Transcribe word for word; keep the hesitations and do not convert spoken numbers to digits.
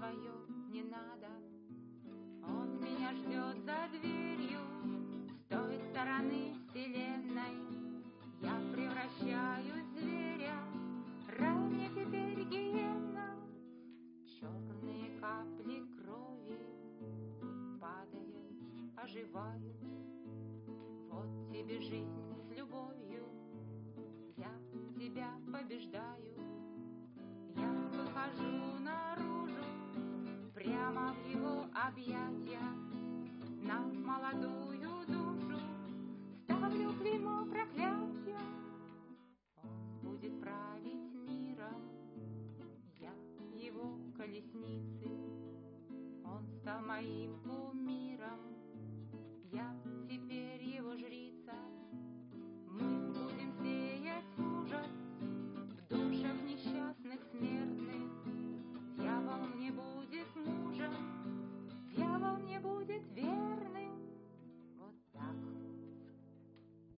свое не надо. Он меня ждет за дверью с той стороны вселенной. Я превращаюсь в зверя, ранее теперь гиена. Черные капли крови падают, оживают. Вот тебе жизнь с любовью, я тебя побеждаю. Я выхожу наружу, прямо в его объятия. На молодую душу ставлю клеймо проклятия. Он будет править миром, я его колесницы. Он стал моим кумиром.